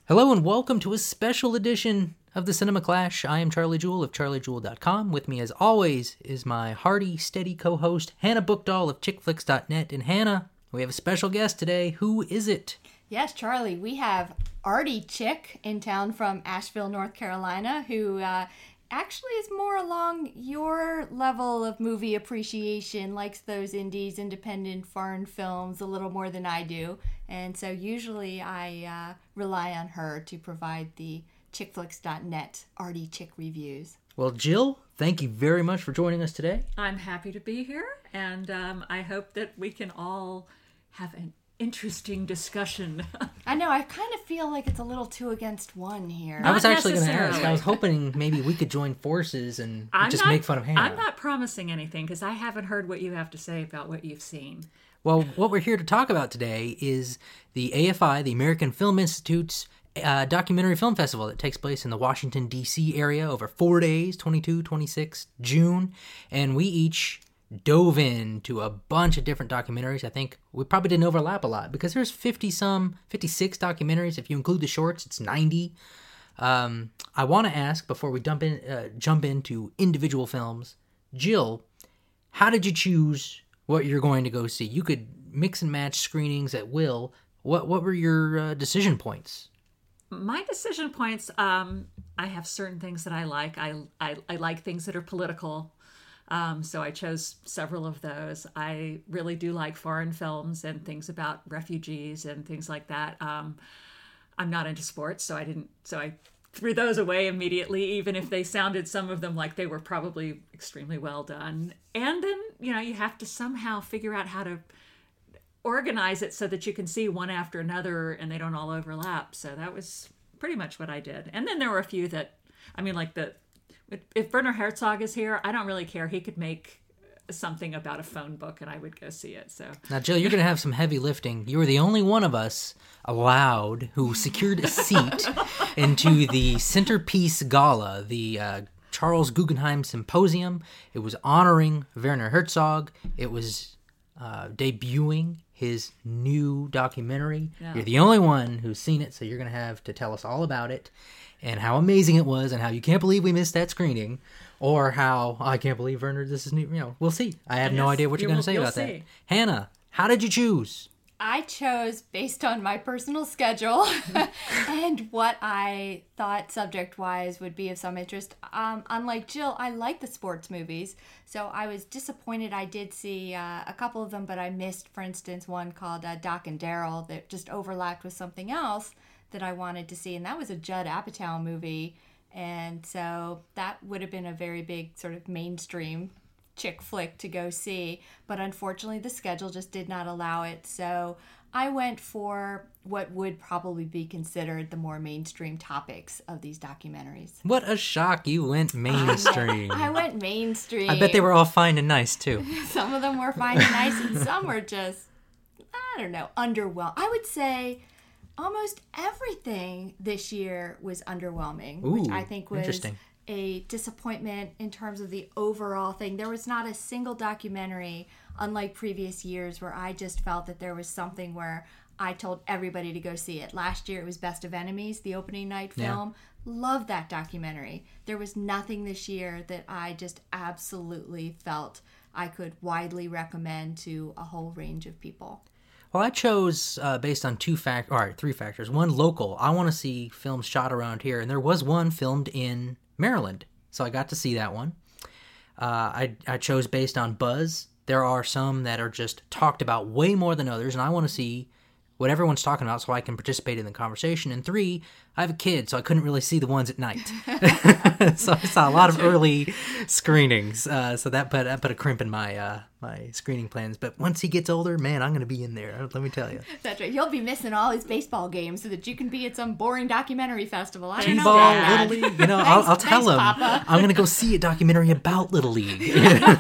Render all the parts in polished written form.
Hello and welcome to a special edition of the Cinema Clash. I am Charlie Jewell of charliejewell.com. With me as always is my hearty, steady co-host, Hannah Bookdahl of chickflix.net. And Hannah, we have a special guest today. Who is it? Yes, Charlie, we have Artie Chick in town from Asheville, North Carolina, who actually is more along your level of movie appreciation, likes those indies, independent foreign films a little more than I do. And so usually I rely on her to provide the chickflix.net Artie Chick reviews. Well, Jill, thank you very much for joining us today. I'm happy to be here, and I hope that we can all have an interesting discussion. I know, I kind of feel like it's a little two against one here. I was actually going to necessarily. ask. I was hoping maybe we could join forces and make fun of Hannah. I'm not promising anything because I haven't heard what you have to say about what you've seen. Well, what we're here to talk about today is the AFI, the American Film Institute's documentary film festival that takes place in the Washington, D.C. area over 4 days, 22, 26 June. And we each dove into a bunch of different documentaries. I think we probably didn't overlap a lot because there's 56 documentaries. If you include the shorts, it's 90. I want to ask, before we jump into individual films, Jill, how did you choose what you're going to go see? You could mix and match screenings at will. What were your decision points? My decision points, I have certain things that I like. I like things that are political. So I chose several of those. I really do like foreign films and things about refugees and things like that. I'm not into sports, so I threw those away immediately, even if they sounded, some of them, like they were probably extremely well done. And then, you have to somehow figure out how to organize it so that you can see one after another and they don't all overlap. So that was pretty much what I did. And then there were a few that, if Werner Herzog is here, I don't really care. He could make something about a phone book and I would go see it. So now, Jill, you're going to have some heavy lifting. You were the only one of us allowed who secured a seat into the Centerpiece Gala, the Charles Guggenheim Symposium. It was honoring Werner Herzog. It was debuting his new documentary. Yeah. You're the only one who's seen it, so you're going to have to tell us all about it and how amazing it was and how you can't believe we missed that screening, or how I can't believe Werner, this is new. We'll see. I have no idea what you're going to say about that. Hannah, how did you choose? I chose based on my personal schedule and what I thought subject-wise would be of some interest. Unlike Jill, I like the sports movies, so I was disappointed I did see a couple of them, but I missed, for instance, one called Doc and Daryl that just overlapped with something else that I wanted to see, and that was a Judd Apatow movie, and so that would have been a very big sort of mainstream chick flick to go see, but unfortunately the schedule just did not allow it, so I went for what would probably be considered the more mainstream topics of these documentaries. What a shock, you went mainstream. I went mainstream. I bet they were all fine and nice too. Some of them were fine and nice and some were just, I don't know, underwhelming. I would say almost everything this year was underwhelming, which I think was a disappointment in terms of the overall thing. There was not a single documentary, unlike previous years, where I just felt that there was something where I told everybody to go see it. Last year it was Best of Enemies, the opening night film. Yeah. Loved that documentary. There was nothing this year that I just absolutely felt I could widely recommend to a whole range of people. Well, I chose based on three factors. One, local. I want to see films shot around here, and there was one filmed in Maryland, so I got to see that one. I chose based on buzz. There are some that are just talked about way more than others, and I want to see what everyone's talking about so I can participate in the conversation. And 3, I have a kid, so I couldn't really see the ones at night. So I saw a lot of early screenings, so that put a crimp in my my screening plans. But once he gets older, man, I'm going to be in there, let me tell you. That's right. You'll be missing all his baseball games so that you can be at some boring documentary festival. I don't know. T-ball, Little League. I'll tell him. Papa. I'm going to go see a documentary about Little League.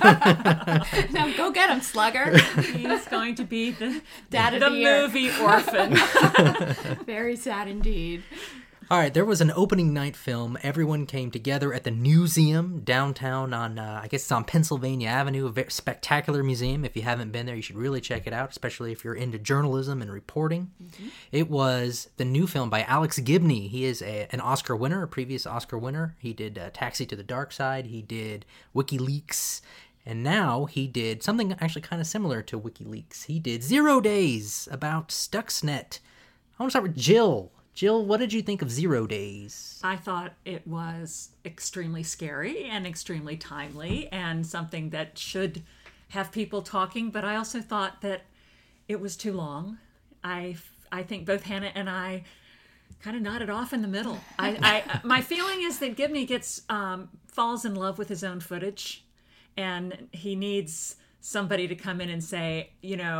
Now go get him, Slugger. He's going to be the dad of the movie orphan. Very sad indeed. All right, there was an opening night film. Everyone came together at the Newseum downtown on, I guess it's on Pennsylvania Avenue, a very spectacular museum. If you haven't been there, you should really check it out, especially if you're into journalism and reporting. Mm-hmm. It was the new film by Alex Gibney. He is an Oscar winner, a previous Oscar winner. He did Taxi to the Dark Side. He did WikiLeaks. And now he did something actually kind of similar to WikiLeaks. He did 0 Days about Stuxnet. I want to start with Jill. Jill, what did you think of 0 Days? I thought it was extremely scary and extremely timely and something that should have people talking, but I also thought that it was too long. I think both Hannah and I kind of nodded off in the middle. My feeling is that Gibney falls in love with his own footage, and he needs somebody to come in and say,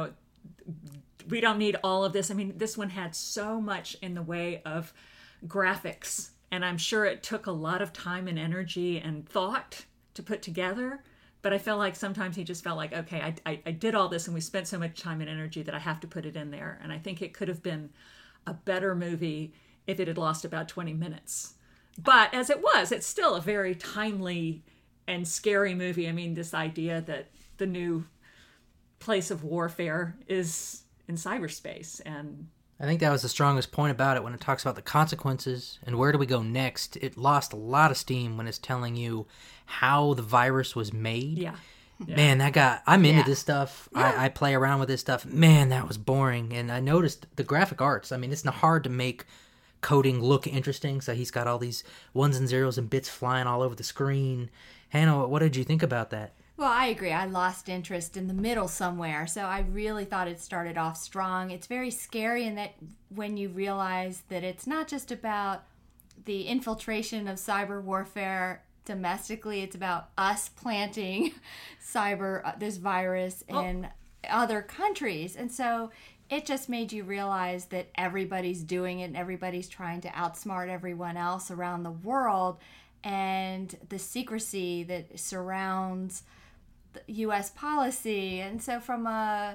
we don't need all of this. I mean, this one had so much in the way of graphics, and I'm sure it took a lot of time and energy and thought to put together. But I felt like sometimes he just felt like, okay, I did all this and we spent so much time and energy that I have to put it in there. And I think it could have been a better movie if it had lost about 20 minutes. But as it was, it's still a very timely and scary movie. I mean, this idea that the new place of warfare is in cyberspace, and I think that was the strongest point about it when it talks about the consequences and where do we go next. It lost a lot of steam when it's telling you how the virus was made. Yeah. Man, I'm into this stuff. Yeah. I play around with this stuff. Man, that was boring. And I noticed the graphic arts. I mean, it's not hard to make coding look interesting. So he's got all these ones and zeros and bits flying all over the screen. Hannah, what did you think about that? Well, I agree. I lost interest in the middle somewhere. So I really thought it started off strong. It's very scary in that when you realize that it's not just about the infiltration of cyber warfare domestically, it's about us planting this virus in other countries. And so it just made you realize that everybody's doing it and everybody's trying to outsmart everyone else around the world, and the secrecy that surrounds U.S. policy. And so from a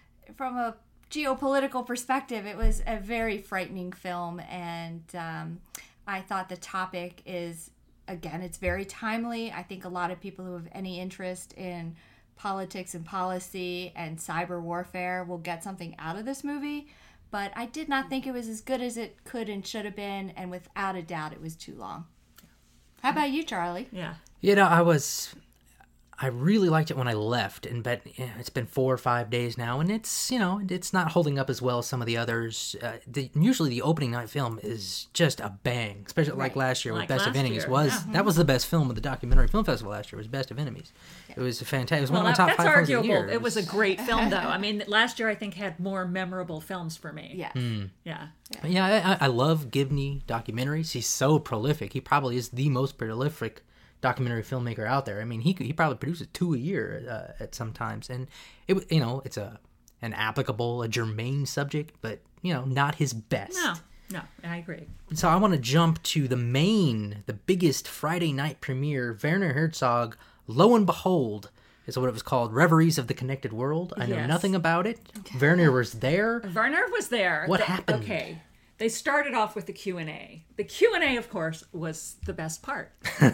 geopolitical perspective, it was a very frightening film. And I thought the topic is, again, it's very timely. I think a lot of people who have any interest in politics and policy and cyber warfare will get something out of this movie. But I did not think it was as good as it could and should have been. And without a doubt, it was too long. How about you, Charlie? Yeah. I really liked it when I left, but it's been 4 or 5 days now, and it's not holding up as well as some of the others. Usually the opening night film is just a bang, especially like last year with Best of Enemies. That was the best film of the Documentary Film Festival last year. Was Best of Enemies. Yeah. It was fantastic. It was one of my top 5 films of the year. It was a great film, though. I mean, last year I think had more memorable films for me. Yes. Yeah. I love Gibney documentaries. He's so prolific. He probably is the most prolific documentary filmmaker out there. I mean, he probably produces 2 a year at some times, and it's an applicable, a germane subject, but not his best. No, I agree. So I want to jump to the biggest Friday night premiere. Werner Herzog, lo and behold, is what it was called, Reveries of the Connected World. I know nothing about it. Werner was there. What happened? Okay. They started off with the Q&A. The Q&A, of course, was the best part.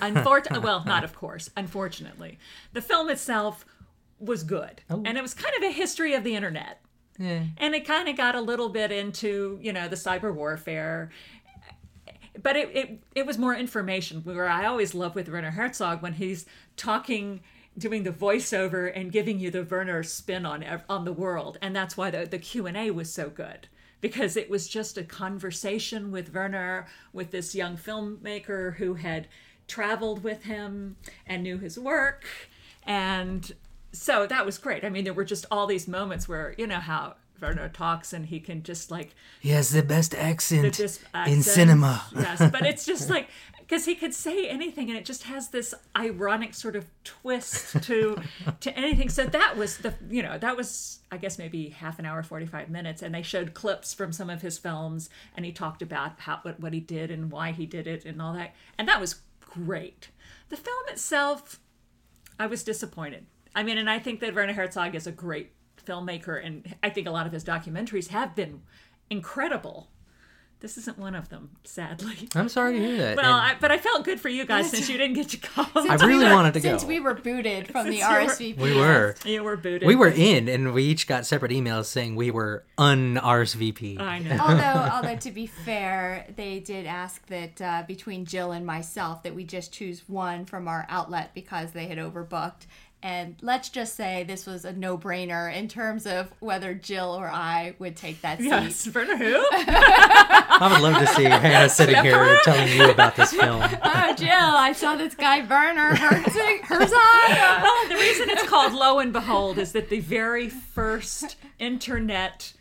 Unfortunately. The film itself was good. Oh. And it was kind of a history of the internet. Yeah. And it kind of got a little bit into, the cyber warfare. But it was more information, where I always love with Werner Herzog when he's talking, doing the voiceover and giving you the Werner spin on the world. And that's why the Q&A was so good. Because it was just a conversation with Werner, with this young filmmaker who had traveled with him and knew his work. And so that was great. I mean, there were just all these moments where, how Werner talks and he can just he has the best accent in cinema. Yes, but it's just because he could say anything and it just has this ironic sort of twist to anything. So that was I guess maybe half an hour, 45 minutes, and they showed clips from some of his films, and he talked about what he did and why he did it and all that, and that was great. The film itself, I was disappointed. I mean, and I think that Werner Herzog is a great filmmaker, and I think a lot of his documentaries have been incredible. This isn't one of them, sadly. I'm sorry to hear that. Well, And but I felt good for you guys since you didn't get to go. I really wanted to go. Since we were booted from the Since you were- RSVP. We were. You were booted. We were in, and we each got separate emails saying we were un-RSVP. I know. Although to be fair, they did ask that between Jill and myself that we just choose one from our outlet because they had overbooked. And let's just say this was a no-brainer in terms of whether Jill or I would take that seat. Yes, Werner who? I would love to see Hannah sitting here telling you about this film. Oh, Jill, I saw this guy Werner Herzog. Well, the reason it's called Lo and Behold is that the very first internet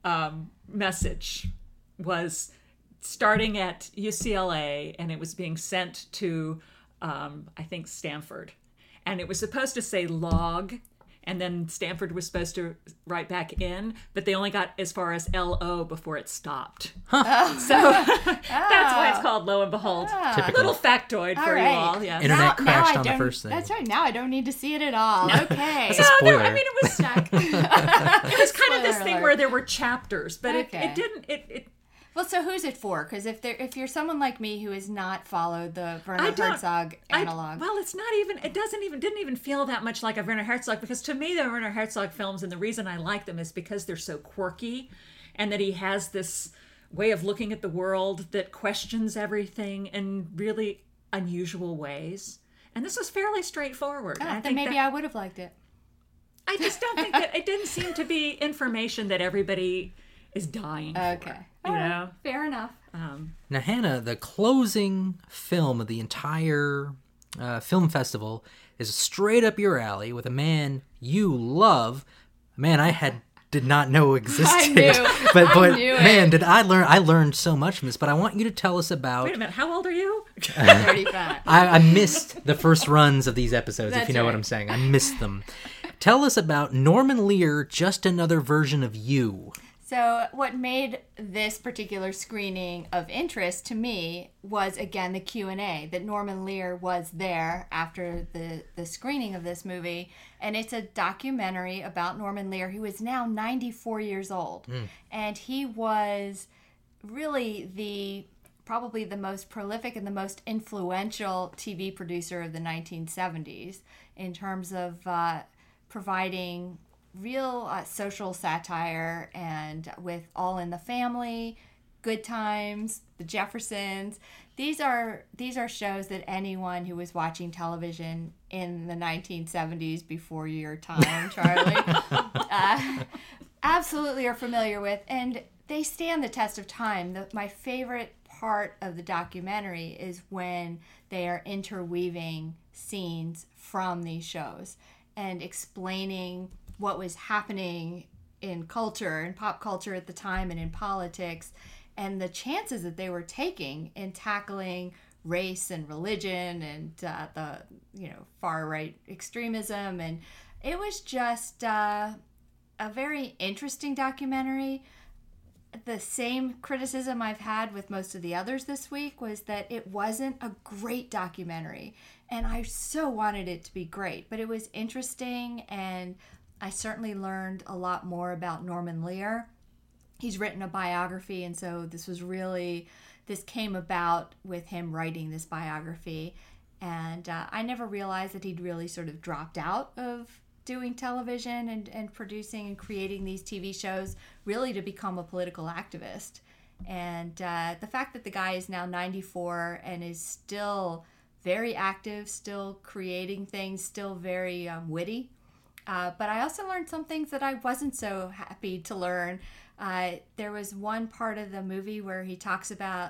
message was starting at UCLA, and it was being sent to, I think, Stanford. And it was supposed to say log, and then Stanford was supposed to write back in, but they only got as far as LO before it stopped. So that's why it's called Lo and Behold. Typical. Little factoid for right. you all. Yes. Internet crashed I on the don't- first thing. That's right. Now I don't need to see it at all. Okay. That's a No, spoiler. I mean, it was stuck. It was kind of this Spoiler thing alert. where there were chapters, but Okay. it didn't. It Well, so who's it for? Because if you're someone like me who has not followed the Werner don't- Herzog analog, well, it's not even. It didn't even feel that much like a Werner Herzog, because to me, the Werner Herzog films, and the reason I like them is because they're so quirky, and that he has this way of looking at the world that questions everything in really unusual ways. And this was fairly straightforward. And I then think maybe that- I would have liked it. I just don't think that it didn't seem to be information that everybody is dying for. Okay. You know. Fair enough. Now, Hannah, the closing film of the entire film festival is straight up your alley with a man you love, a man I did not know existed. knew. but I knew it. man, did I learned so much from this. But I want you to tell us about. Wait a minute. How old are you? 35. I missed the first runs of these episodes, if That's you know what right. I'm saying. I missed them. Tell us about Norman Lear, Just Another Version of You. So what made this particular screening of interest to me was, again, the Q&A, that Norman Lear was there after the screening of this movie. And it's a documentary about Norman Lear, who is now 94 years old. And he was really probably the most prolific and the most influential TV producer of the 1970s in terms of providing real social satire, and with All in the Family, Good Times, The Jeffersons. These are shows that anyone who was watching television in the 1970s before your time, Charlie, absolutely are familiar with, and they stand the test of time. My favorite part of the documentary is when they are interweaving scenes from these shows and explaining what was happening in culture and pop culture at the time and in politics, and the chances that they were taking in tackling race and religion and the far right extremism. And it was just a very interesting documentary. The same criticism I've had with most of the others this week was that it wasn't a great documentary, and I so wanted it to be great, but it was interesting, and I certainly learned a lot more about Norman Lear. He's written a biography, and so this came about with him writing this biography. And I never realized that he'd really sort of dropped out of doing television and producing and creating these TV shows, really to become a political activist. And the fact that the guy is now 94 and is still very active, still creating things, still very witty. But I also learned some things that I wasn't so happy to learn. There was one part of the movie where he talks about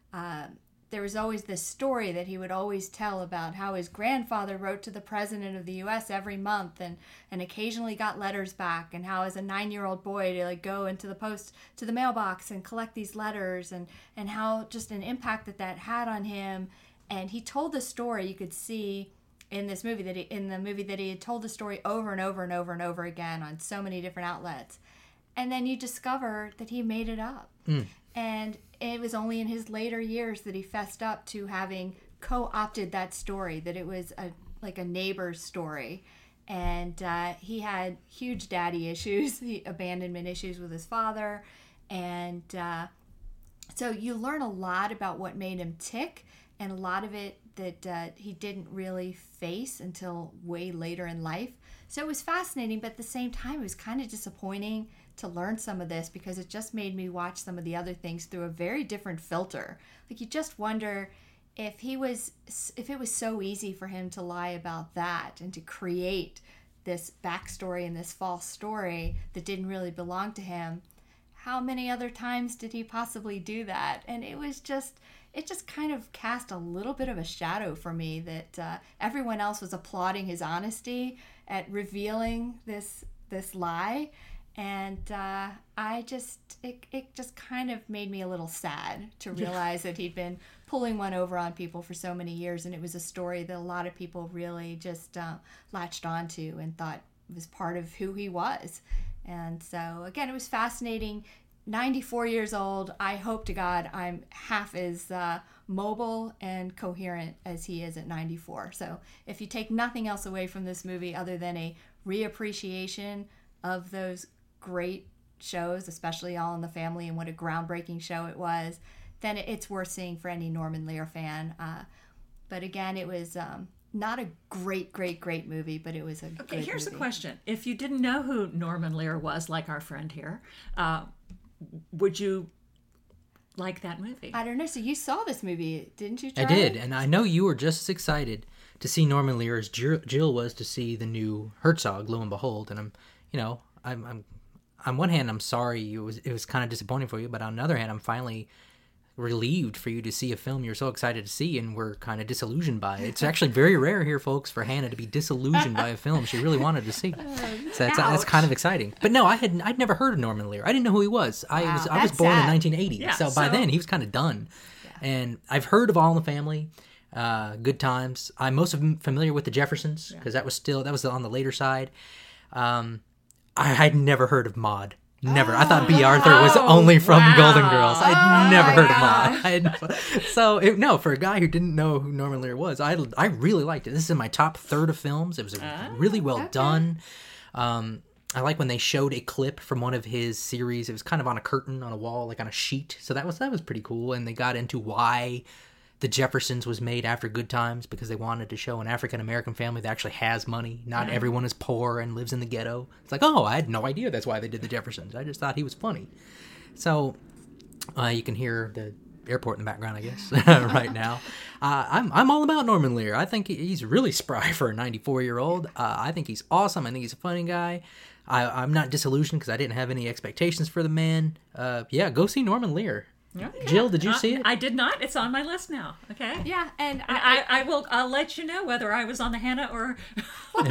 there was always this story that he would always tell about how his grandfather wrote to the president of the U.S. every month and occasionally got letters back, and how as a 9-year-old boy to go into the mailbox and collect these letters, and how just an impact that had on him. And he told the story, you could see in this movie that he had told the story over and over and over and over again on so many different outlets. And then you discover that he made it up. And it was only in his later years that he fessed up to having co-opted that story, that it was a neighbor's story. And he had huge daddy issues, abandonment issues with his father. And So you learn a lot about what made him tick, and a lot of it that he didn't really face until way later in life. So it was fascinating, but at the same time, it was kind of disappointing to learn some of this because it just made me watch some of the other things through a very different filter. Like, you just wonder if it was so easy for him to lie about that and to create this backstory and this false story that didn't really belong to him. How many other times did he possibly do that? And it just kind of cast a little bit of a shadow for me that everyone else was applauding his honesty at revealing this lie. And it just kind of made me a little sad to realize that he'd been pulling one over on people for so many years, and it was a story that a lot of people really just latched onto and thought was part of who he was. And so, again, it was fascinating. 94 years old. I hope to God I'm half as mobile and coherent as he is at 94. So if you take nothing else away from this movie other than a reappreciation of those great shows, especially All in the Family, and what a groundbreaking show it was, then it's worth seeing for any Norman Lear fan. But again, it was not a great movie, but it was a good here's movie. a question. If you didn't know who Norman Lear was, like our friend here, would you like that movie? I don't know. So you saw this movie, didn't you, I Charlie? did, and I know you were just as excited to see Norman Lear as Jill was to see the new Herzog, lo and behold. And I'm on one hand, I'm sorry it was kind of disappointing for you, but on the other hand, I'm finally relieved for you to see a film you're so excited to see and were kind of disillusioned by. It's actually very rare here, folks, for Hannah to be disillusioned by a film she really wanted to see. So that's kind of exciting. But no, I'd never heard of Norman Lear. I didn't know who he was. I was born in 1980, Yeah, so by then he was kind of done. Yeah. And I've heard of All in the Family, Good Times. I'm most familiar with the Jeffersons because that was on the later side. I had never heard of Maude. Never. I thought B. Arthur was only from Golden Girls. I'd never heard of Maude. For a guy who didn't know who Norman Lear was, I really liked it. This is in my top third of films. It was really well done. I like when they showed a clip from one of his series. It was kind of on a curtain on a wall, like on a sheet. So that was pretty cool. And they got into why The Jeffersons was made after Good Times, because they wanted to show an African-American family that actually has money. Not everyone is poor and lives in the ghetto. It's like, I had no idea that's why they did The Jeffersons. I just thought he was funny. So you can hear the airport in the background, I guess, right now. I'm all about Norman Lear. I think he's really spry for a 94-year-old. I think he's awesome. I think he's a funny guy. I'm not disillusioned because I didn't have any expectations for the man. Go see Norman Lear. Okay. Jill, did you see it? I did not. It's on my list now. Okay. Yeah, and I'll let you know whether I was on the Hannah or. But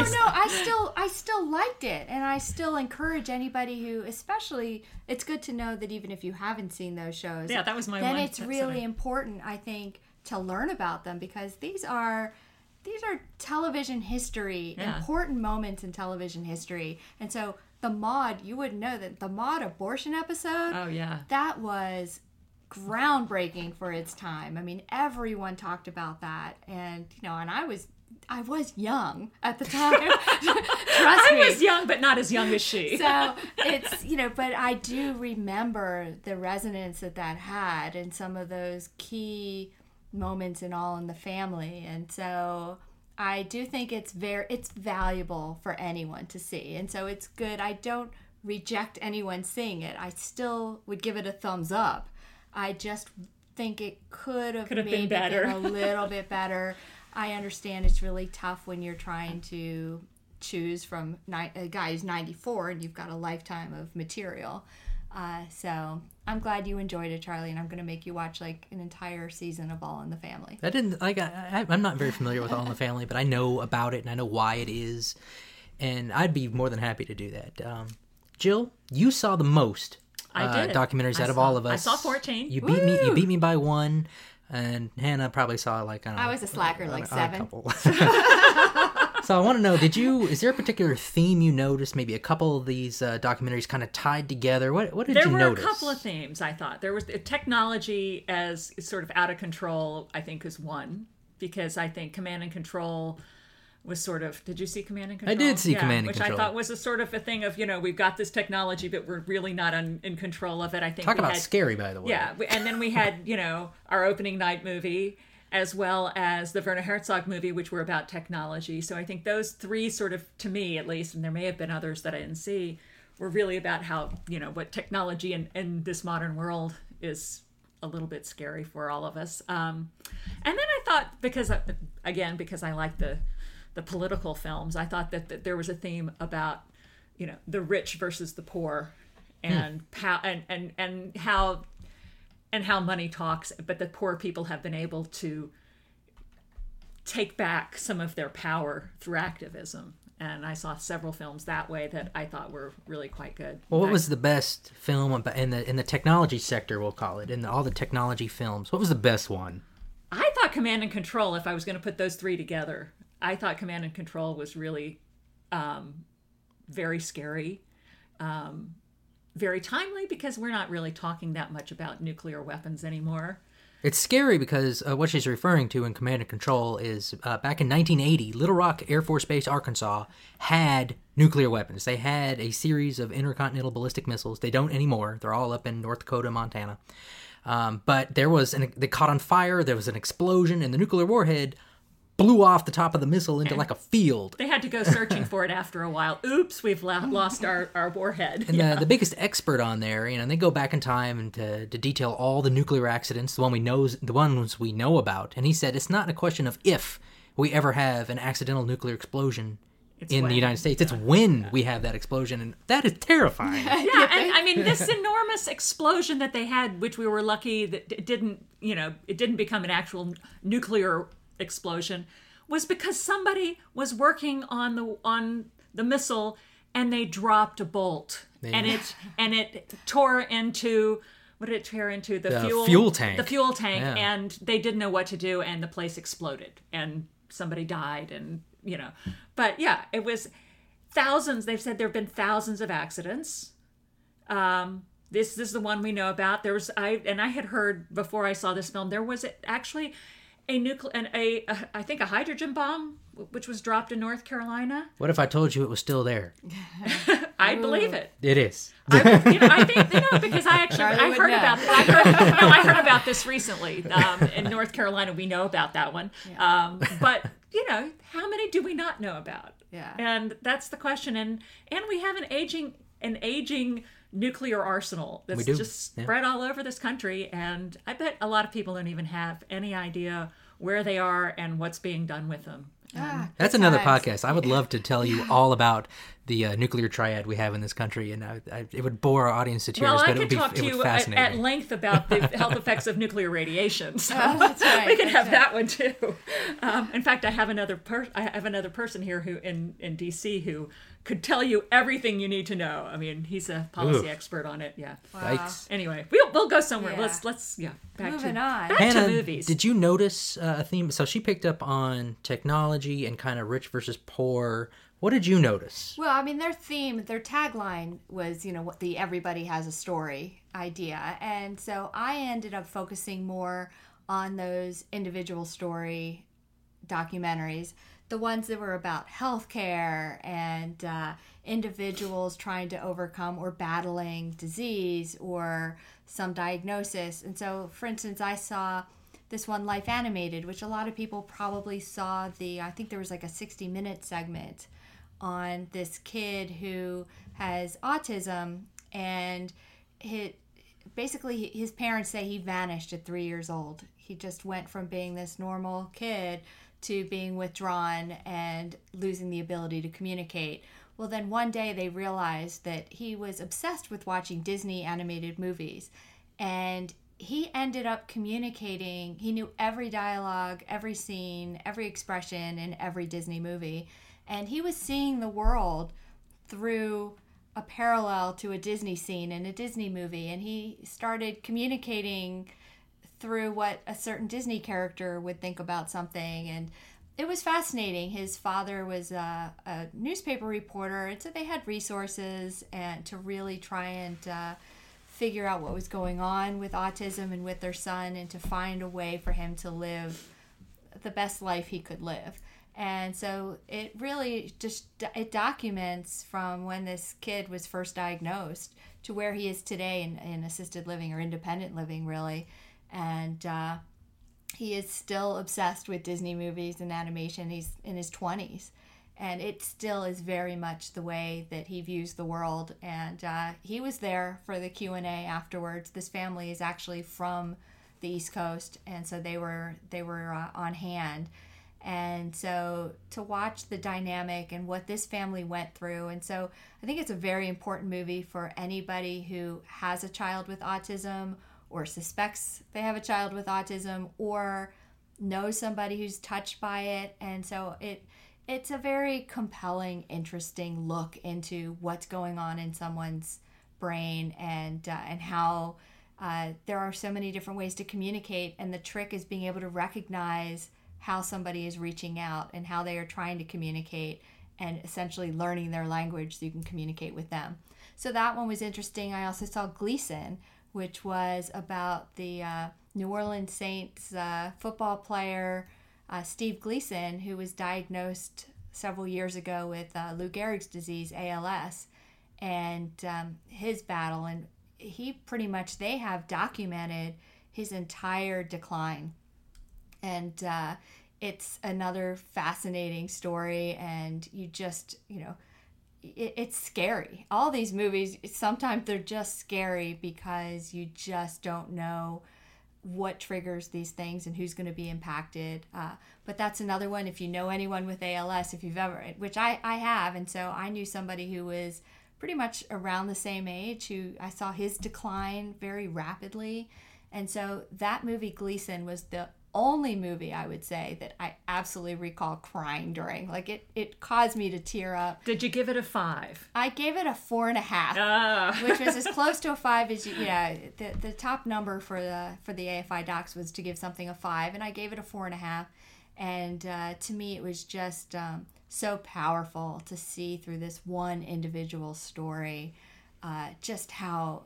I still liked it, and I still encourage anybody who, especially, it's good to know that even if you haven't seen those shows, that was my then one. it's really important, I think, to learn about them, because these are television history, important moments in television history, and so. The Maude, you wouldn't know that the Maude abortion episode, that was groundbreaking for its time. I mean, everyone talked about that. And, and I was young at the time. Trust me. I was young, but not as young as she. So it's, but I do remember the resonance that had and some of those key moments in All in the Family. And so I do think it's valuable for anyone to see, and so it's good. I don't reject anyone seeing it. I still would give it a thumbs up. I just think it could have maybe been a little bit better. I understand it's really tough when you're trying to choose from a guy who's 94 and you've got a lifetime of material. So I'm glad you enjoyed it, Charlie, and I'm going to make you watch like an entire season of All in the Family. I'm not very familiar with All in the Family, but I know about it and I know why it is, and I'd be more than happy to do that. Jill, you saw the most documentaries out of all of us. I saw 14. You beat me by one, and Hannah probably saw I was a slacker, like 7. A couple. So I want to know, is there a particular theme you noticed? Maybe a couple of these documentaries kind of tied together? What did you notice? There were a couple of themes, I thought. There was technology as sort of out of control, I think, is one. Because I think Command and Control was sort of, did you see Command and Control? I did see Command and which Control. I thought was a sort of a thing of, we've got this technology, but we're really not in control of it. I think Talk about scary, by the way. Yeah, and then we had, our opening night movie, as well as the Werner Herzog movie, which were about technology. So I think those three sort of, to me at least, and there may have been others that I didn't see, were really about how, what technology in this modern world is a little bit scary for all of us. And then I thought, because I like the political films, I thought that there was a theme about, the rich versus the poor, and how money talks, but the poor people have been able to take back some of their power through activism. And I saw several films that way that I thought were really quite good. Well, what was the best film in the technology sector, we'll call it, in all the technology films? What was the best one? I thought Command and Control, if I was going to put those three together, I thought Command and Control was really very scary, very timely, because we're not really talking that much about nuclear weapons anymore. It's scary because what she's referring to in Command and Control is back in 1980, Little Rock Air Force Base, Arkansas, had nuclear weapons. They had a series of intercontinental ballistic missiles. They don't anymore. They're all up in North Dakota, Montana. But they caught on fire. There was an explosion, and the nuclear warhead blew off the top of the missile into like a field. They had to go searching for it after a while. Oops, we've lost our warhead. And the biggest expert on there, and they go back in time and to detail all the nuclear accidents, the ones we know about. And he said it's not a question of if we ever have an accidental nuclear explosion in the United States. It's when we have that explosion, and that is terrifying. Yeah, and I mean, this enormous explosion that they had, which we were lucky that it didn't become an actual nuclear explosion, was because somebody was working on the missile and they dropped a bolt, and it tore into, what did it tear into? The fuel tank. The fuel tank, yeah. And they didn't know what to do, and the place exploded, and somebody died, and but yeah, it was thousands. They've said there have been thousands of accidents. This is the one we know about. I had heard before I saw this film, there was actually I think a hydrogen bomb, which was dropped in North Carolina. What if I told you it was still there? I'd believe it. It is. I think because I heard about this. I heard about this recently. In North Carolina, we know about that one. Yeah. But how many do we not know about? Yeah. And that's the question. And we have an aging nuclear arsenal that's just spread all over this country, and I bet a lot of people don't even have any idea where they are and what's being done with them. That's another podcast. I would love to tell you all about the nuclear triad we have in this country, and it would bore our audience to tears, but it would be fascinating. Well, I could talk to you at length about the health effects of nuclear radiation, so that's right. We can have that one too. In fact, I have another person here who in D.C. who could tell you everything you need to know. I mean, he's a policy expert on it. Yeah. Wow. Anyway, we'll go somewhere. Yeah. Let's back Hannah, to movies. Did you notice a theme? So she picked up on technology and kind of rich versus poor. What did you notice? Well, I mean, their tagline was, what the everybody has a story idea. And so I ended up focusing more on those individual story documentaries, the ones that were about healthcare and individuals trying to overcome or battling disease or some diagnosis. And so, for instance, I saw this one, Life Animated, which a lot of people probably saw I think there was like a 60-minute segment on this kid who has autism, and basically his parents say he vanished at 3 years old. He just went from being this normal kid to being withdrawn and losing the ability to communicate. Well, then one day they realized that he was obsessed with watching Disney animated movies, and he ended up communicating. He knew every dialogue, every scene, every expression in every Disney movie. And he was seeing the world through a parallel to a Disney scene in a Disney movie. And he started communicating through what a certain Disney character would think about something. And it was fascinating. His father was a newspaper reporter, and so they had resources and to really try and figure out what was going on with autism and with their son, and to find a way for him to live the best life he could live. And so it really just it documents from when this kid was first diagnosed to where he is today in assisted living or independent living, really. And he is still obsessed with Disney movies and animation. He's in his 20s. And it still is very much the way that he views the world. And he was there for the Q&A afterwards. This family is actually from the East Coast, and so they were on hand. And so to watch the dynamic and what this family went through. And so I think it's a very important movie for anybody who has a child with autism or suspects they have a child with autism or knows somebody who's touched by it. And so it's a very compelling, interesting look into what's going on in someone's brain and how there are so many different ways to communicate. And the trick is being able to recognize how somebody is reaching out and how they are trying to communicate and essentially learning their language so you can communicate with them. So that one was interesting. I also saw Gleason, which was about the New Orleans Saints football player Steve Gleason, who was diagnosed several years ago with Lou Gehrig's disease, ALS, and his battle. And they have documented his entire decline. And it's another fascinating story, and you just, it's scary. All these movies, sometimes they're just scary because you just don't know what triggers these things and who's going to be impacted. But that's another one. If you know anyone with ALS, if you've ever, which I have, and so I knew somebody who was pretty much around the same age who I saw his decline very rapidly. And so that movie Gleason was the only movie I would say that I absolutely recall crying during. Like it caused me to tear up. Did you give it a 5? I gave it a 4.5, which was as close to a 5 as the top number for the AFI docs was to give something a 5, and I gave it a 4.5. And to me, it was just so powerful to see through this one individual story just how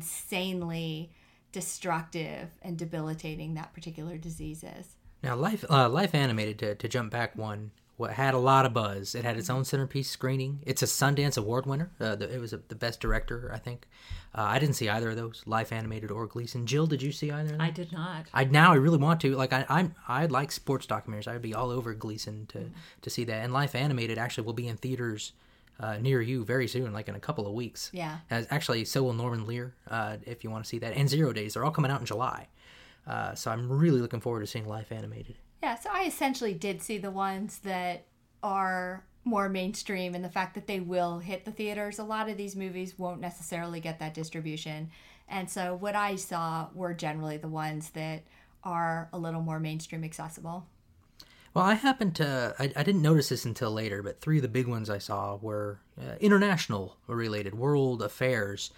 insanely destructive and debilitating that particular disease is. Now, Life Animated, to jump back one, had a lot of buzz. It had its own centerpiece screening. It's a Sundance Award winner. It was the best director, I think. I didn't see either of those, Life Animated or Gleason. Jill, did you see either of them? I did not. I really want to. Like I like sports documentaries. I'd be all over Gleason to see that. And Life Animated actually will be in theaters near you very soon, like in a couple of weeks. Yeah. Actually, so will Norman Lear, if you want to see that. And 0 Days. They're all coming out in July. So I'm really looking forward to seeing Life Animated. Yeah, so I essentially did see the ones that are more mainstream, and the fact that they will hit the theaters. A lot of these movies won't necessarily get that distribution. And so what I saw were generally the ones that are a little more mainstream accessible. Well, I happened to, I didn't notice this until later, but 3 of the big ones I saw were international related, world affairs.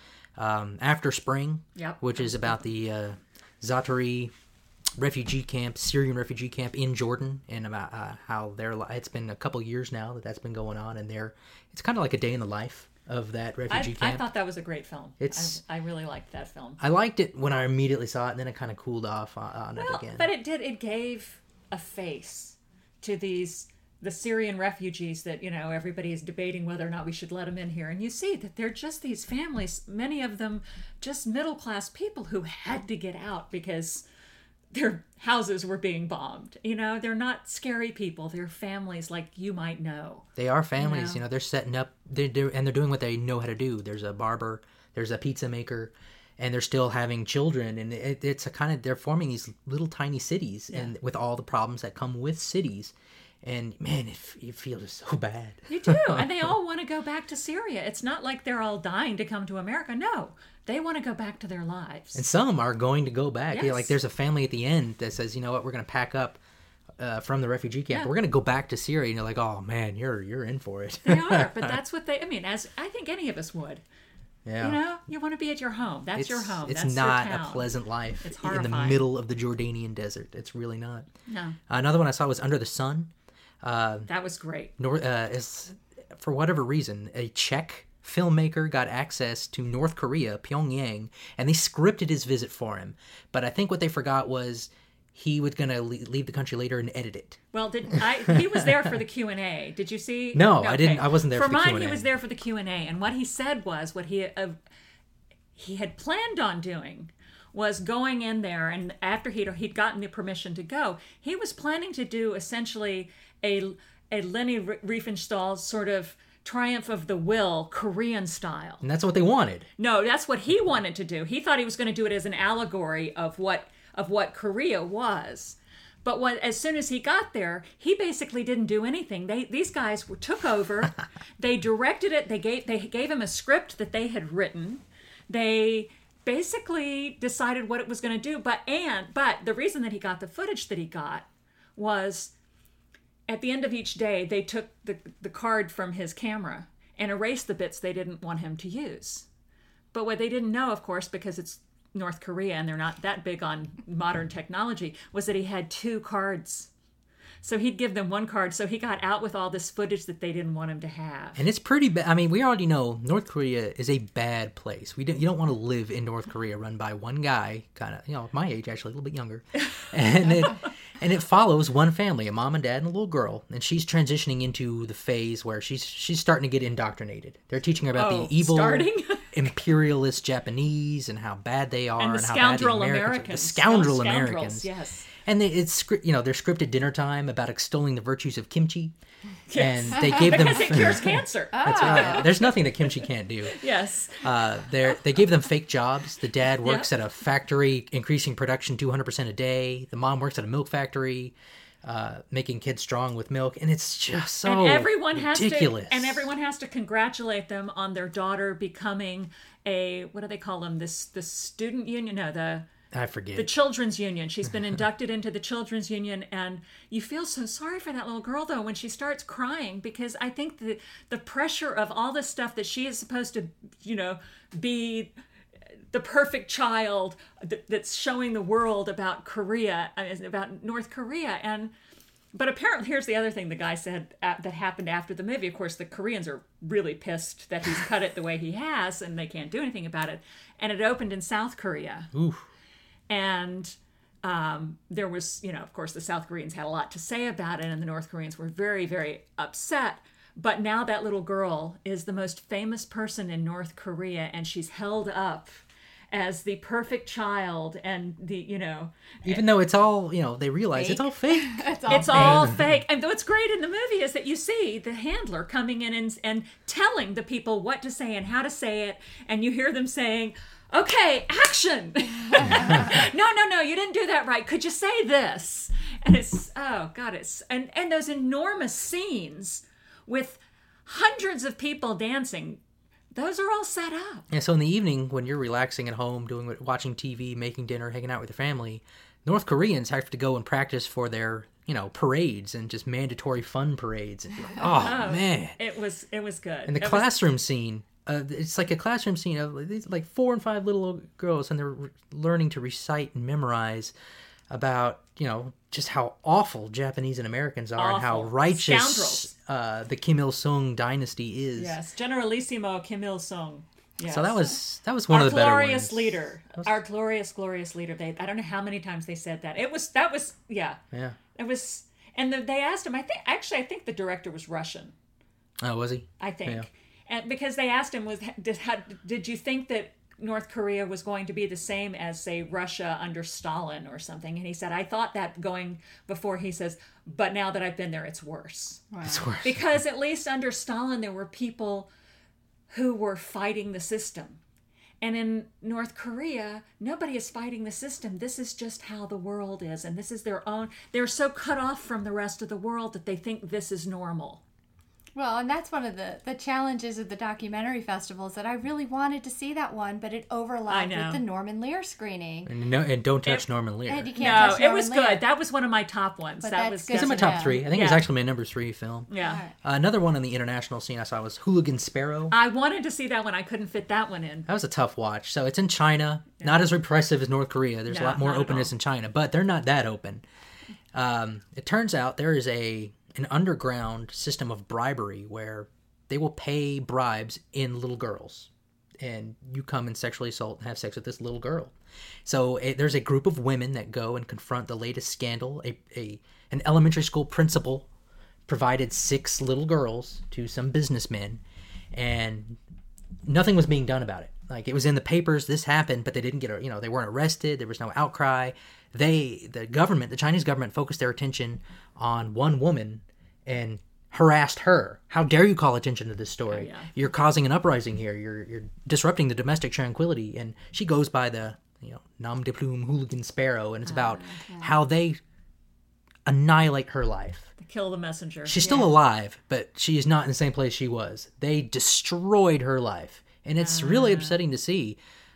After Spring, which is about the Zaatari refugee camp, Syrian refugee camp in Jordan, and about how it's been a couple years now that's been going on, and it's kind of like a day in the life of that refugee camp. I thought that was a great film. I really liked that film. I liked it when I immediately saw it, and then it kind of cooled off on it again. But it gave a face to the Syrian refugees that, everybody is debating whether or not we should let them in here. And you see that they're just these families, many of them just middle-class people who had to get out because their houses were being bombed. They're not scary people. They're families like you might know. They are families. They're setting up, they're doing what they know how to do. There's a barber, there's a pizza maker, and they're still having children. And it's a kind of, they're forming these little tiny cities, and with all the problems that come with cities. And man, it feels so bad. You do. And they all want to go back to Syria. It's not like they're all dying to come to America. No, they want to go back to their lives. And some are going to go back. Yes. Yeah, like there's a family at the end that says, you know what, we're going to pack up from the refugee camp. We're going to go back to Syria. And you're like, oh man, you're in for it. They are. But that's what as I think any of us would. Yeah. You want to be at your home. That's your home. It's That's not your town. a pleasant life It's in the middle of the Jordanian desert. It's really not. No. Another one I saw was Under the Sun. That was great. Is for whatever reason, a Czech filmmaker got access to North Korea, Pyongyang, and they scripted his visit for him. But I think what they forgot was he was going to leave the country later and edit it. Well, he was there for the Q&A. Did you see? No, I didn't. I wasn't there for the mine, Q&A. He was there for the Q&A, and what he said was what he had planned on doing was going in there, and after he'd gotten the permission to go, he was planning to do essentially a Leni Riefenstahl sort of Triumph of the Will Korean style. And that's what they wanted. No, that's what he wanted to do. He thought he was going to do it as an allegory of what Korea was. But as soon as he got there, he basically didn't do anything. These guys took over. They directed it. They gave him a script that they had written. They basically decided what it was going to do. But the reason that he got the footage that he got was at the end of each day, they took the card from his camera and erased the bits they didn't want him to use. But what they didn't know, of course, because it's North Korea and they're not that big on modern technology, was that he had 2 cards. So he'd give them 1 card, so he got out with all this footage that they didn't want him to have. And it's pretty bad. I mean, we already know North Korea is a bad place. You don't want to live in North Korea run by one guy, kind of, my age, actually, a little bit younger. And it follows one family, a mom and dad and a little girl. And she's transitioning into the phase where she's starting to get indoctrinated. They're teaching her about the evil imperialist Japanese and how bad they are and how bad the Americans are. The scoundrel Americans. Yes. And it's their scripted dinner time about extolling the virtues of kimchi. Yes. And they gave them because it cures cancer. That's right. There's nothing that kimchi can't do. Yes. They gave them fake jobs. The dad works at a factory, increasing production 200% a day. The mom works at a milk factory, making kids strong with milk, and it's just so ridiculous. Everyone has to congratulate them on their daughter becoming what do they call them? The student union? No, I forget. The Children's Union. She's been inducted into the Children's Union, and you feel so sorry for that little girl, though, when she starts crying, because I think the pressure of all this stuff that she is supposed to, be the perfect child that's showing the world about Korea, about North Korea, but apparently, here's the other thing the guy said that happened after the movie. Of course, the Koreans are really pissed that he's cut it the way he has, and they can't do anything about it. And it opened in South Korea. Oof. And there was, of course, the South Koreans had a lot to say about it, and the North Koreans were very, very upset. But now that little girl is the most famous person in North Korea, and she's held up as the perfect child, and even though it's all, they realize fake. It's all fake. It's all fake. And what's great in the movie is that you see the handler coming in and telling the people what to say and how to say it, and you hear them saying, "Okay, action!" No, you didn't do that right. Could you say this? And it's, oh God, and those enormous scenes with hundreds of people dancing, those are all set up. Yeah, so in the evening, when you're relaxing at home, watching TV, making dinner, hanging out with your family, North Koreans have to go and practice for their, parades and just mandatory fun parades. And you're like, man. It was good. And the classroom scene. It's like a classroom scene of like 4 and 5 little girls, and they're learning to recite and memorize about, just how awful Japanese and Americans are and how righteous the Kim Il-sung dynasty is. Yes, Generalissimo Kim Il-sung. Yes. So that was one of the better ones. Our glorious leader. I don't know how many times they said that. It was yeah. It was, and they asked him. I think the director was Russian. Oh, was he? I think. Yeah. And because they asked him, did you think that North Korea was going to be the same as, say, Russia under Stalin or something? And he said, I thought that going before. He says, but now that I've been there, it's worse. Wow. It's worse. Because at least under Stalin, there were people who were fighting the system. And in North Korea, nobody is fighting the system. This is just how the world is. And this is their own. They're so cut off from the rest of the world that they think this is normal. Well, and that's one of the challenges of the documentary festivals, that I really wanted to see that one, but it overlapped with the Norman Lear screening. And don't touch Norman Lear. And you can't touch Norman it was Lear. Good. That was one of my top ones. But that was good. It's in my top 3. I think it was actually my number 3 film. Yeah. Right. Another one on the international scene I saw was Hooligan Sparrow. I wanted to see that one. I couldn't fit that one in. That was a tough watch. So it's in China, not as repressive as North Korea. There's a lot more openness in China, but they're not that open. It turns out there is an underground system of bribery where they will pay bribes in little girls. and you come and sexually assault and have sex with this little girl. So there's a group of women that go and confront the latest scandal. An elementary school principal provided 6 little girls to some businessmen, and nothing was being done about it. Like, it was in the papers, this happened, but they didn't get, they weren't arrested. There was no outcry. The Chinese government focused their attention on one woman and harassed her. How dare you call attention to this story? Oh, yeah. You're causing an uprising here. You're disrupting the domestic tranquility. And she goes by the, nom de plume hooligan sparrow, and it's about how they annihilate her life. Kill the messenger. She's still alive, but she is not in the same place she was. They destroyed her life. And it's really upsetting to see,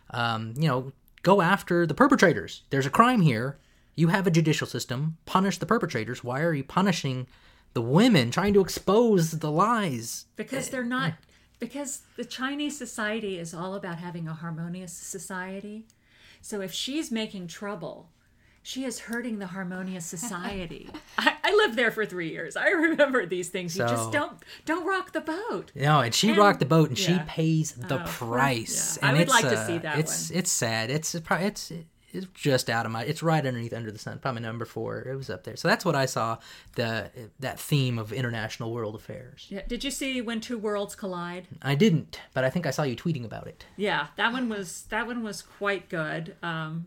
go after the perpetrators. There's a crime here. You have a judicial system. Punish the perpetrators. Why are you punishing the women, trying to expose the lies? Because they're not, because the Chinese society is all about having a harmonious society. So if she's making trouble, she is hurting the harmonious society. I lived there for 3 years. I remember these things. You just don't rock the boat. No, and she rocked the boat, and she pays the price. Yeah. And I would like to see that one. It's sad. It's just out of my. It's right underneath Under the Sun. Probably number 4. It was up there. So that's what I saw. That theme of international world affairs. Yeah. Did you see When Two Worlds Collide? I didn't, but I think I saw you tweeting about it. Yeah, that one was quite good.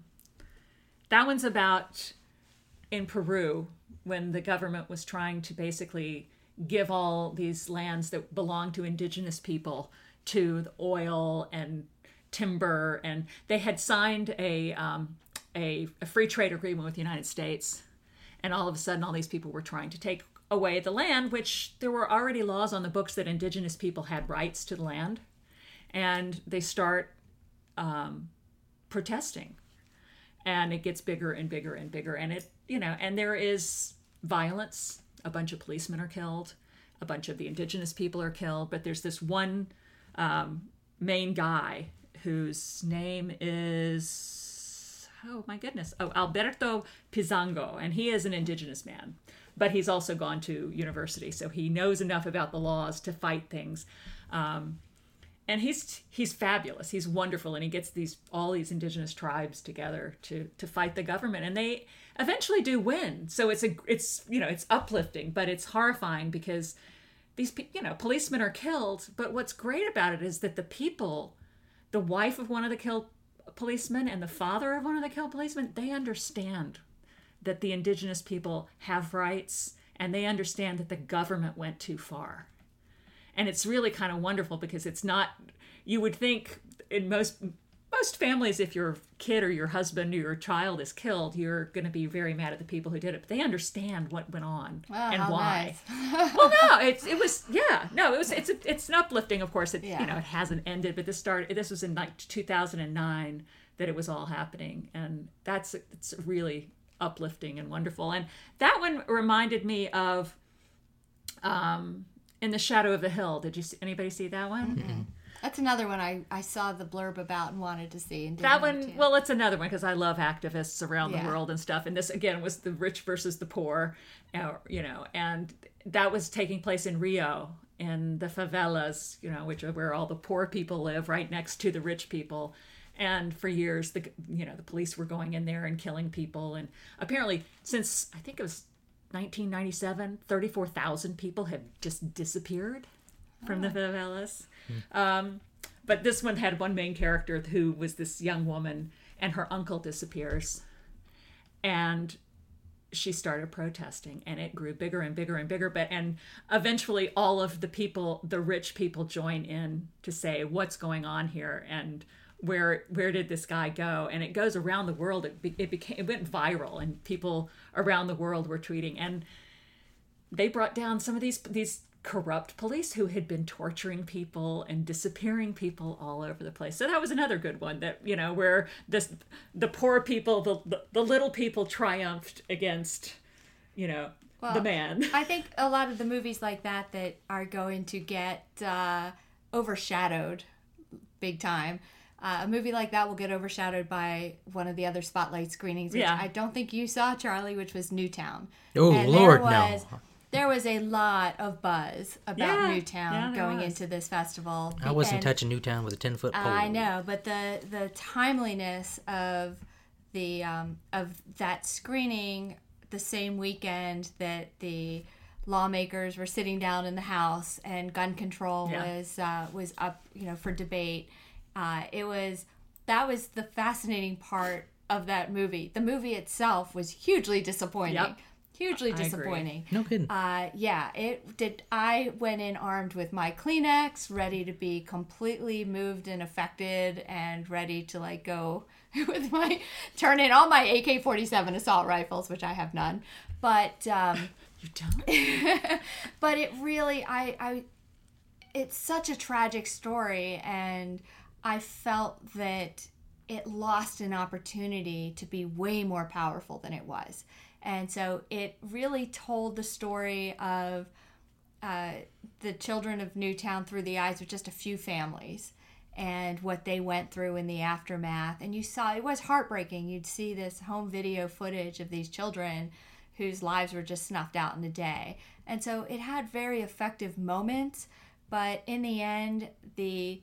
That one's about in Peru, when the government was trying to basically give all these lands that belong to indigenous people to the oil and timber, and they had signed a free trade agreement with the United States, and all of a sudden all these people were trying to take away the land, which there were already laws on the books that indigenous people had rights to the land, and they start protesting. And it gets bigger and bigger and bigger. And and there is violence. A bunch of policemen are killed. A bunch of the indigenous people are killed. But there's this one main guy whose name is, Alberto Pizango. And he is an indigenous man. But he's also gone to university. So he knows enough about the laws to fight things. And he's fabulous. He's wonderful, and he gets all these indigenous tribes together to fight the government, and they eventually do win. So it's uplifting, but it's horrifying because these policemen are killed. But what's great about it is that the wife of one of the killed policemen and the father of one of the killed policemen, they understand that the indigenous people have rights, and they understand that the government went too far. And it's really kind of wonderful because it's not, you would think in most families, if your kid or your husband or your child is killed, you're going to be very mad at the people who did it. But they understand what went on and why. Nice. Well, no, it's an uplifting, of course. It hasn't ended, but this was in 2009 that it was all happening. And it's really uplifting and wonderful. And that one reminded me of, In the Shadow of the Hill. Did anybody see that one? Mm-hmm. That's another one I saw the blurb about and wanted to see. And that one, well, it's another one because I love activists around the world and stuff. And this, again, was the rich versus the poor, and that was taking place in Rio, in the favelas, which are where all the poor people live, right next to the rich people. And for years, the police were going in there and killing people. And apparently, since, I think it was 1997, 34,000 people have just disappeared from the favelas. But this one had one main character who was this young woman, and her uncle disappears. And she started protesting, and it grew bigger and bigger and bigger. And eventually all of the rich people join in to say, what's going on here? And where did this guy go? And it goes around the world. It went viral, and people around the world were tweeting. And they brought down some of these corrupt police who had been torturing people and disappearing people all over the place. So that was another good one that, where the poor people, the little people triumphed against, the man. I think a lot of the movies like that are going to get overshadowed big time. A movie like that will get overshadowed by one of the other spotlight screenings, which I don't think you saw, Charlie, which was Newtown. Oh, and Lord, there was no. there was a lot of buzz about Yeah. Newtown Yeah, there going was. into this festival. I wasn't And touching Newtown with a 10-foot pole. I know, but the timeliness of the of that screening the same weekend that the lawmakers were sitting down in the House and gun control was up, for debate. That was the fascinating part of that movie. The movie itself was hugely disappointing. Yep. Hugely I agree. disappointing. No kidding. It did. I went in armed with my Kleenex, ready to be completely moved and affected, and ready to go with turn in all my AK-47 assault rifles, which I have none. But You don't? but it really, it's such a tragic story, and I felt that it lost an opportunity to be way more powerful than it was. And so it really told the story of the children of Newtown through the eyes of just a few families and what they went through in the aftermath. And you saw, it was heartbreaking. You'd see this home video footage of these children whose lives were just snuffed out in a day. And so it had very effective moments, but in the end, the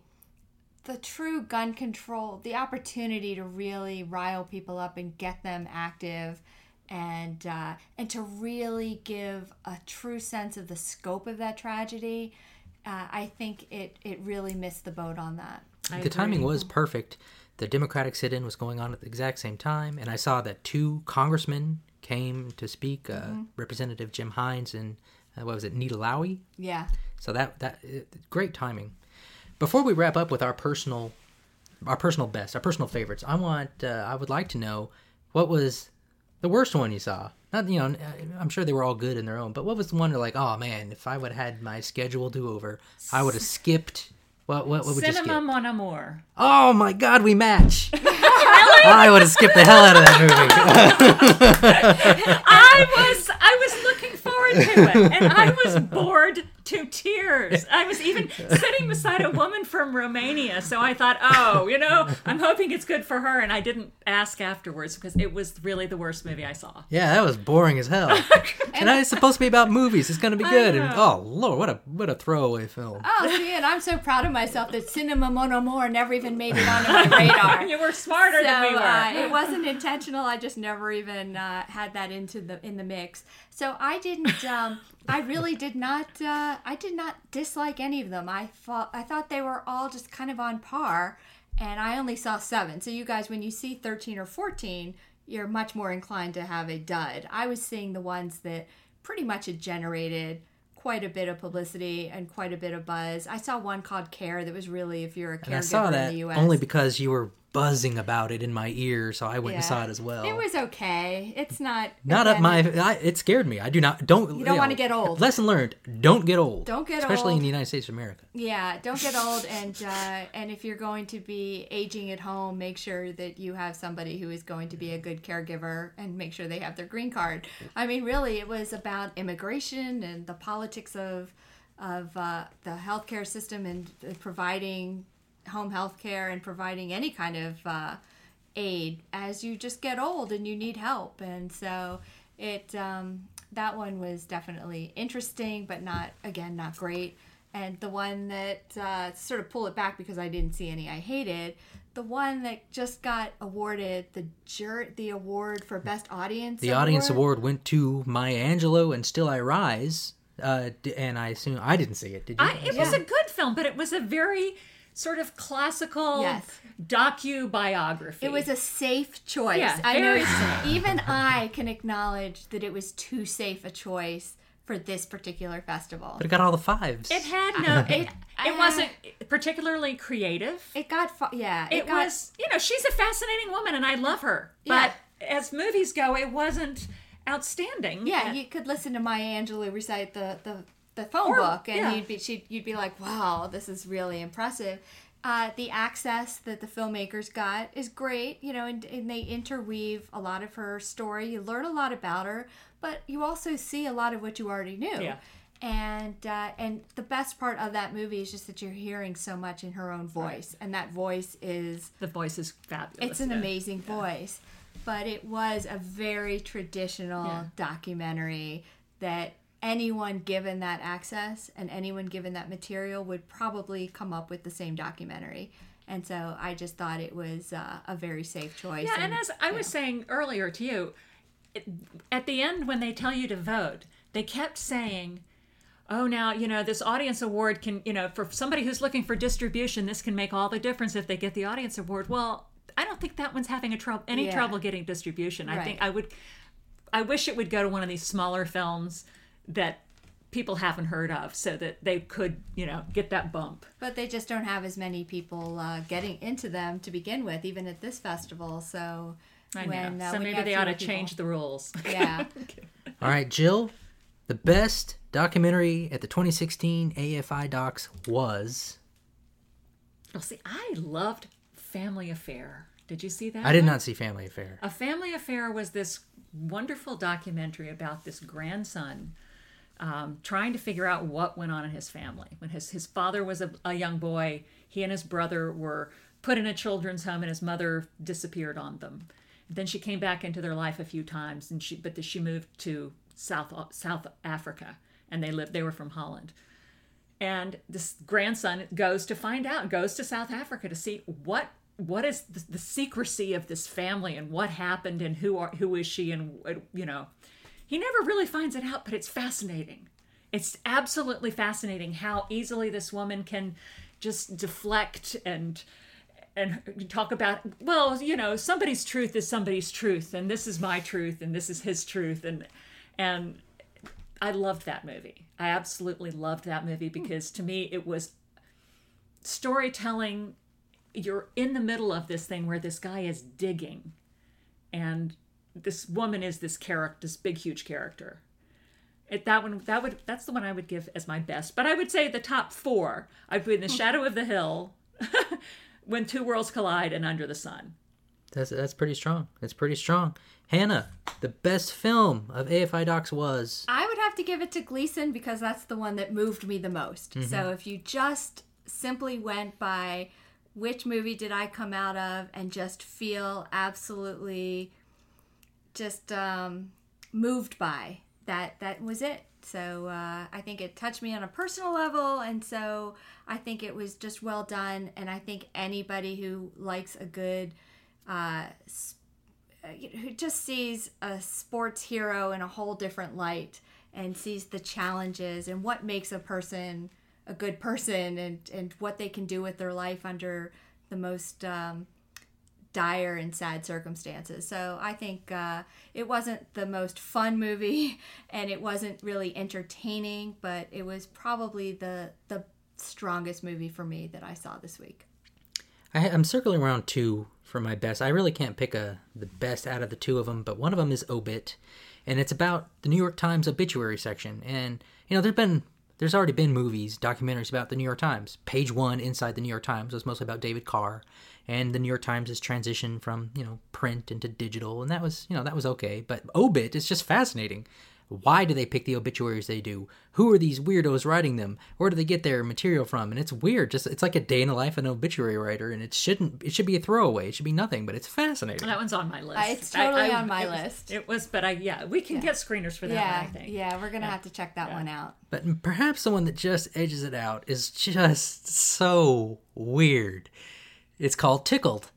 true gun control, the opportunity to really rile people up and get them active, and to really give a true sense of the scope of that tragedy, I think it really missed the boat on that. The timing was perfect. The Democratic sit-in was going on at the exact same time, and I saw that 2 congressmen came to speak, Representative Jim Hines and what was it, Nita Lowey? Yeah. So that great timing. Before we wrap up with our personal best, our personal favorites, I would like to know, what was the worst one you saw? Not, I'm sure they were all good in their own, but what was the one you're like, oh man, if I would have had my schedule do-over, I would have skipped. What would you skip? Cinema Mon Amour. Oh my God, we match. I would have skipped the hell out of that movie. I was looking forward to it, and I was bored to tears. I was even sitting beside a woman from Romania, so I thought, I'm hoping it's good for her, and I didn't ask afterwards because it was really the worst movie I saw. Yeah, that was boring as hell. And it's supposed to be about movies. It's going to be good. And oh Lord, what a throwaway film. Oh, see, and I'm so proud of myself that Cinema Mon Amour never even made it onto my radar. You were smarter than we were. It wasn't intentional. I just never even had that in the mix. So I didn't. I really did not. I did not dislike any of them. I thought they were all just kind of on par, and I only saw 7. So you guys, when you see 13 or 14, you're much more inclined to have a dud. I was seeing the ones that pretty much had generated quite a bit of publicity and quite a bit of buzz. I saw one called Care that was really, if you're a caregiver And I saw that in the U.S. only because you were buzzing about it in my ear, so I went and Yeah. saw it as well. It was okay. It's not Not again, up it scared me. I don't. You don't want to get old. Lesson learned: don't get old. Don't get especially old. in the United States of America. Yeah, don't get old, and if you're going to be aging at home, make sure that you have somebody who is going to be a good caregiver, and make sure they have their green card. I mean, really, it was about immigration and the politics of the healthcare system and providing home health care and providing any kind of aid as you just get old and you need help. And so that one was definitely interesting, but not great. And the one that sort of pull it back because I didn't see any I hated, the one that just got awarded the award for best audience. The audience award went to Maya Angelou and Still I Rise, and I assume I didn't see it. Did you? It was a good film, but it was a very sort of classical Yes. docu-biography. It was a safe choice. Yeah, I know very safe. even I can acknowledge that it was too safe a choice for this particular festival. But it got all the 5s. It had no. It wasn't particularly creative. It got It was, she's a fascinating woman, and I love her. Yeah. But as movies go, it wasn't outstanding. Yeah, you could listen to Maya Angelou recite the phone book, and yeah. you'd be like, wow, this is really impressive. The access that the filmmakers got is great, and they interweave a lot of her story. You learn a lot about her, but you also see a lot of what you already knew. Yeah. And the best part of that movie is just that you're hearing so much in her own voice, and that voice is The voice is fabulous. it's an amazing voice. But it was a very traditional documentary that anyone given that access and anyone given that material would probably come up with the same documentary. And so I just thought it was a very safe choice. Yeah, and as I was saying earlier to you, at the end when they tell you to vote, they kept saying, oh, now, this audience award can, for somebody who's looking for distribution, this can make all the difference if they get the audience award. Well, I don't think that one's having any trouble getting distribution. Right. I wish it would go to one of these smaller films that people haven't heard of so that they could, get that bump. But they just don't have as many people getting into them to begin with, even at this festival. So I know. So maybe they ought to change the rules. Yeah. Okay. All right, Jill, the best documentary at the 2016 AFI Docs was... Well, see, I loved Family Affair. Did you see that? I did not see Family Affair. A Family Affair was this wonderful documentary about this grandson trying to figure out what went on in his family. When his father was a young boy, he and his brother were put in a children's home and his mother disappeared on them. Then she came back into their life a few times, but she moved to South Africa, and they were from Holland. And this grandson goes to South Africa to see what is the secrecy of this family and what happened and who is she, and he never really finds it out, but it's fascinating. It's absolutely fascinating how easily this woman can just deflect and talk about, well, somebody's truth is somebody's truth, and this is my truth, and this is his truth, and I loved that movie. I absolutely loved that movie because to me it was storytelling. You're in the middle of this thing where this guy is digging, and this woman is this character, this big, huge character. That's the one I would give as my best. But I would say the top four, I'd put In the Shadow of the Hill, When Two Worlds Collide, and Under the Sun. That's pretty strong. It's pretty strong. Hannah, the best film of AFI Docs was... I would have to give it to Gleason because that's the one that moved me the most. Mm-hmm. So if you just simply went by which movie did I come out of and just feel absolutely just moved by, that was it. So I think it touched me on a personal level, and so I think it was just well done. And I think anybody who likes a good, who just sees a sports hero in a whole different light and sees the challenges and what makes a person a good person and what they can do with their life under the most dire and sad circumstances. So I think it wasn't the most fun movie and it wasn't really entertaining, but it was probably the strongest movie for me that I saw this week. I'm circling around two for my best. I really can't pick the best out of the two of them, but one of them is Obit, and it's about the New York Times obituary section. And there's already been movies, documentaries about the New York Times. Page One inside the New York Times was mostly about David Carr, and the New York Times' transition from print into digital, and that was okay. But Obit is just fascinating. Why do they pick the obituaries they do? Who are these weirdos writing them? Where do they get their material from? And it's weird. It's like a day in the life of an obituary writer, and it should be a throwaway. It should be nothing, but it's fascinating. That one's on my list. It's totally on my list. It was, but we can get screeners for that one, I think. Yeah, we're going to have to check that one out. But perhaps the one that just edges it out is just so weird. It's called Tickled.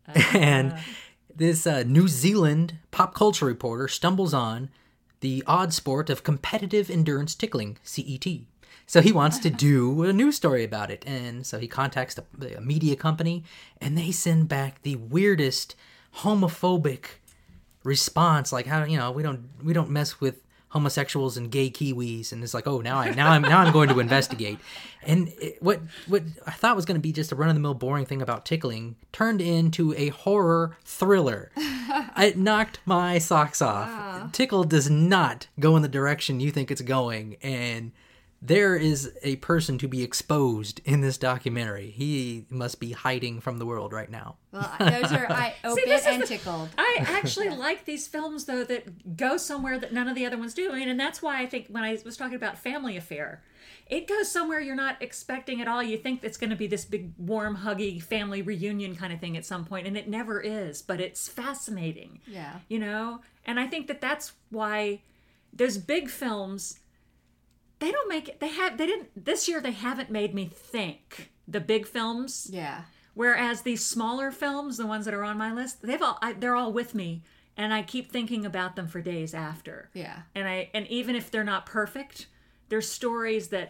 And this New Zealand pop culture reporter stumbles on the odd sport of competitive endurance tickling, CET. So he wants to do a news story about it. And so he contacts a media company, and they send back the weirdest homophobic response, like, how we don't mess with homosexuals and gay Kiwis. And it's like, oh, now I'm going to investigate. And what I thought was going to be just a run-of-the-mill boring thing about tickling turned into a horror thriller. It knocked my socks off. Wow. Tickle does not go in the direction you think it's going, and there is a person to be exposed in this documentary. He must be hiding from the world right now. Well, those are Obit and Tickled. I actually like these films, though, that go somewhere that none of the other ones do. And that's why I think when I was talking about Family Affair, it goes somewhere you're not expecting at all. You think it's going to be this big, warm, huggy family reunion kind of thing at some point, and it never is. But it's fascinating. Yeah. And I think that's why those big films they don't make it. They didn't this year. They haven't made me think. The big films, Yeah. whereas these smaller films, the ones that are on my list, they're all with me, and I keep thinking about them for days after. Yeah. And even if they're not perfect, they're stories that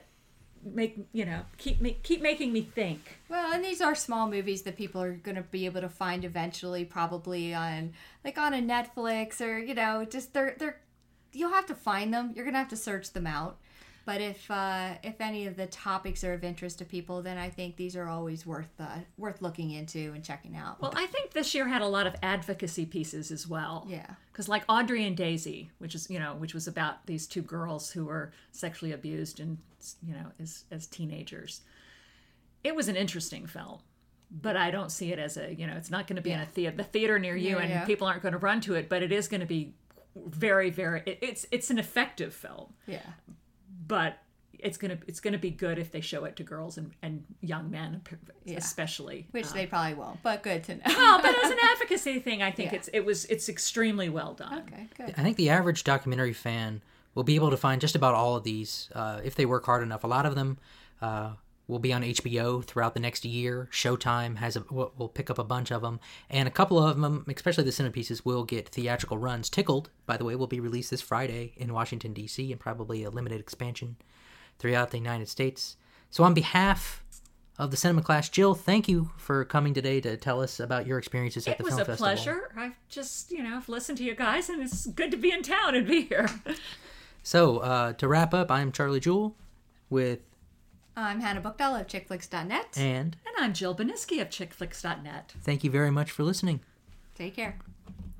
keep making me think. Well, and these are small movies that people are going to be able to find eventually, probably on a Netflix or just they're you'll have to find them. You're going to have to search them out. But if any of the topics are of interest to people, then I think these are always worth looking into and checking out. Well, I think this year had a lot of advocacy pieces as well. Yeah. Because like Audrey and Daisy, which was about these two girls who were sexually abused and as teenagers. It was an interesting film, but I don't see it as it's not going to be in the theater near you, and people aren't going to run to it. But it is going to be very, very. It's an effective film. Yeah. But it's gonna be good if they show it to girls and young men, especially. Which they probably won't, but good to know. Well, but as an advocacy thing, I think it's extremely well done. Okay, good. I think the average documentary fan will be able to find just about all of these if they work hard enough. A lot of them will be on HBO throughout the next year. Showtime will pick up a bunch of them, and a couple of them, especially the centerpieces, will get theatrical runs. Tickled, by the way, will be released this Friday in Washington, D.C., and probably a limited expansion throughout the United States. So on behalf of the Cinema Class, Jill, thank you for coming today to tell us about your experiences at the film festival. It was a pleasure. I've just, I've listened to you guys, and it's good to be in town and be here. So, to wrap up, I'm Charlie Jewell with... I'm Hannah Bookdell of chickflix.net. And I'm Jill Beniski of chickflix.net. Thank you very much for listening. Take care.